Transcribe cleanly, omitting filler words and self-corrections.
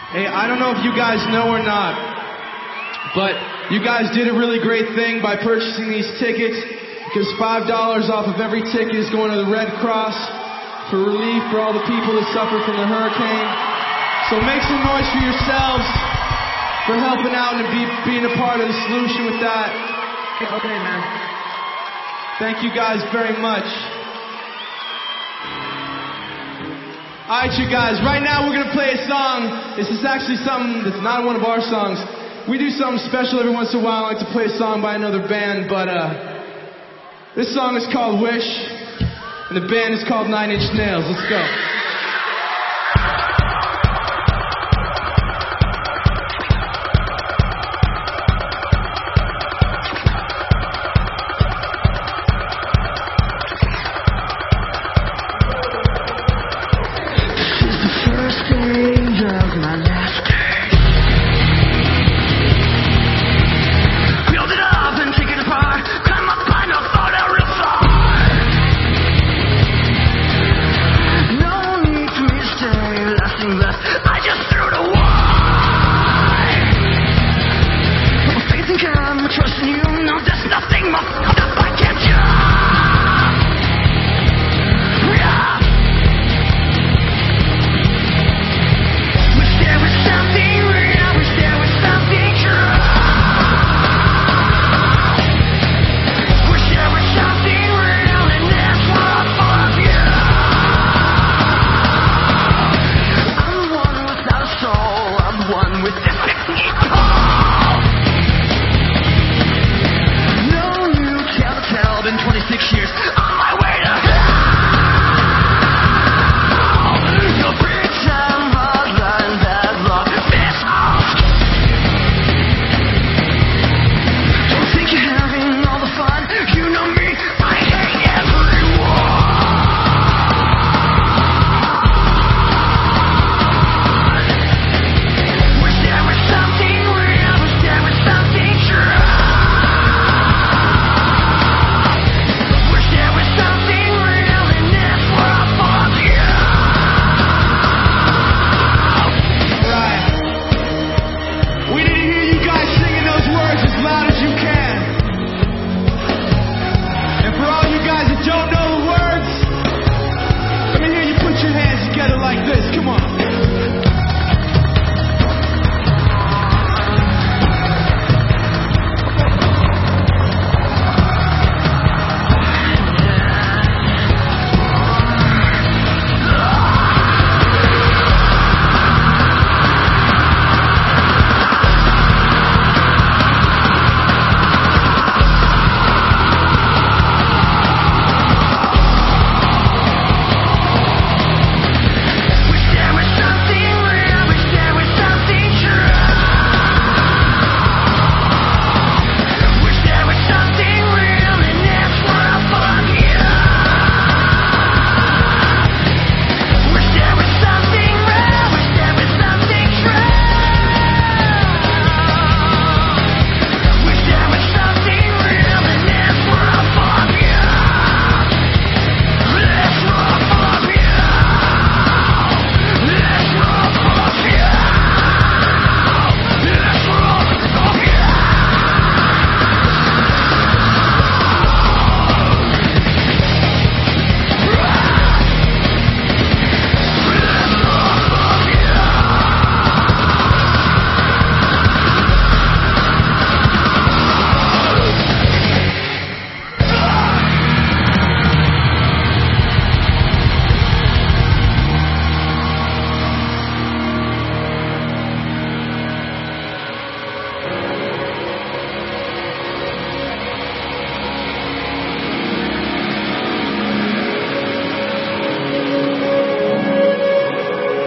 Hey, I don't know if you guys know or not, but you guys did a really great thing by purchasing these tickets, because $5 off of every ticket is going to the Red Cross for relief for all the people that suffered from the hurricane. So make some noise for yourselves for helping out and being a part of the solution with that. Okay, man. Thank you guys very much. Alright, you guys, right now we're going to play a song. This is actually something that's not one of our songs. We do something special every once in a while. I like to play a song by another band, but this song is called Wish, and the band is called Nine Inch Nails. Let's go.